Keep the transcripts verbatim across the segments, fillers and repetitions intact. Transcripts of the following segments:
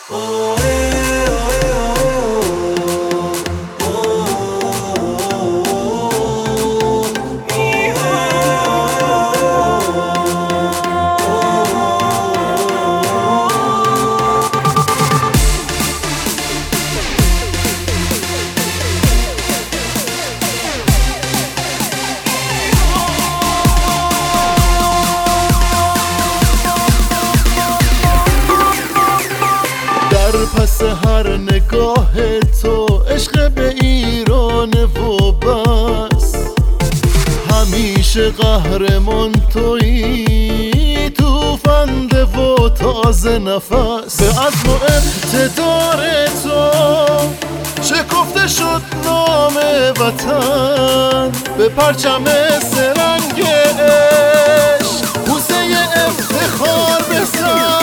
پس هر نگاه تو عشق به ایران و بس، همیشه قهرمان تویی، توفنده و تازه نفس. به عزم و اقتدار تو شکفته شد نام وطن، به پرچم سرنگ عشق بوسه افتخار بزن.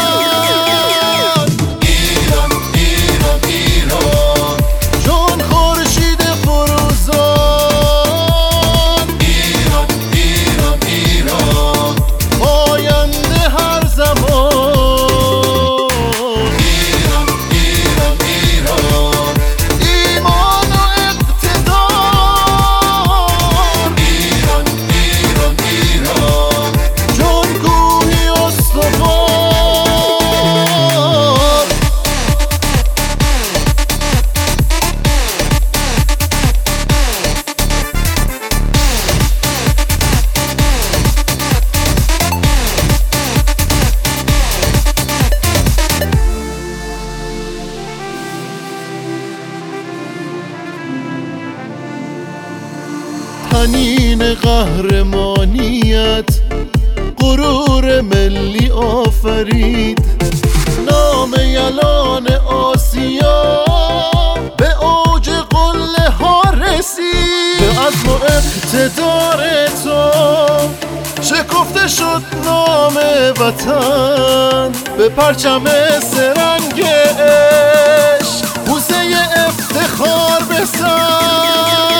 حنین قهرمانیت غرور ملی آفرید، نام یلان آسیا به اوج قله ها رسید. به عزم و اقتدار تو شکفته شد نام وطن، به پرچم سرنگ عشق بوسه افتخار بزن.